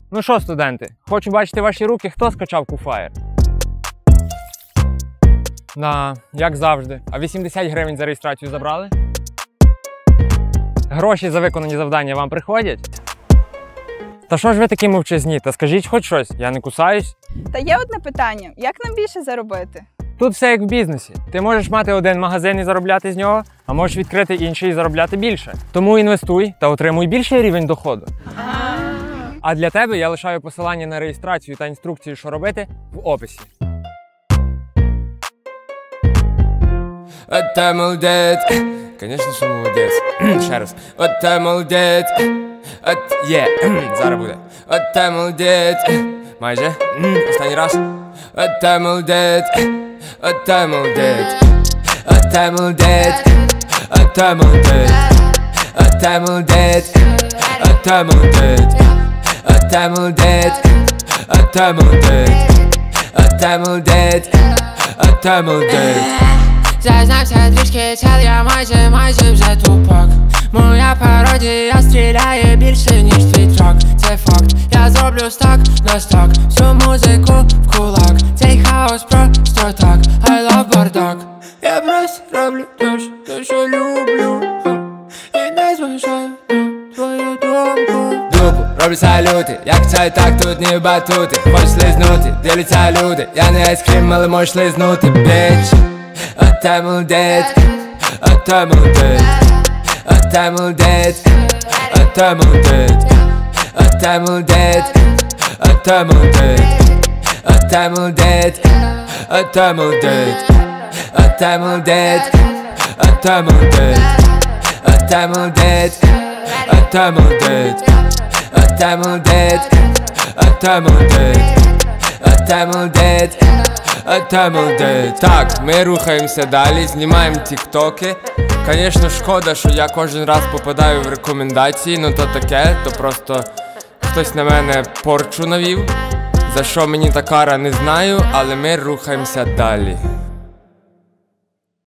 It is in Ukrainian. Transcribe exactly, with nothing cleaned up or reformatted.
Ну що, студенти, хочу бачити ваші руки, хто скачав Куфаєр? Да, як завжди. А вісімдесят гривень за реєстрацію забрали? Гроші за виконані завдання вам приходять? Та що ж ви такі мовчазні? Та скажіть хоч щось, я не кусаюсь. Та є одне питання, як нам більше заробити? Тут все як в бізнесі. Ти можеш мати один магазин і заробляти з нього, а можеш відкрити інший і заробляти більше. Тому інвестуй та отримуй більший рівень доходу. А для тебе я лишаю посилання на реєстрацію та інструкцію, що робити, в описі. От та молодець. Конечно, що молодець. Ще раз. От та молодець. От є. Зараз буде. От та молодець. Майже. Останній раз. От та молодець. От та молодець. От та молодець. От та молодець. От та молодець. От та молодець. От та молодець. От та молодець. От та молодець. От та молодець. Зазнався трішки, цел я майже, майже вже тупак. Моя пародія стріляє більше, ніж твій трак. Це факт, я зроблю стак на стак. Всю музику в кулак. Цей хаос просто так, I love бардак. Я просто роблю те, те, що люблю. І не зважаю на твою думку. Дупу, роблю салюти, як це так, тут не батути. Хочеш слизнути, дивляться люди. Я не айскрім, але можеш лизнути, біч. От та молодець, от та молодець. От та молодець, от та молодець. От та молодець, от та молодець. От та молодець, от та молодець. От та молодець, от та молодець. От та молодець, от та молодець. От та молодець, от та молодець. От та молодець, от та молодець. Так, ми рухаємося далі, знімаємо тіктоки. Звісно, шкода, що я кожен раз попадаю в рекомендації, ну то таке, то просто хтось на мене порчу навів. За що мені та кара, не знаю, але ми рухаємося далі.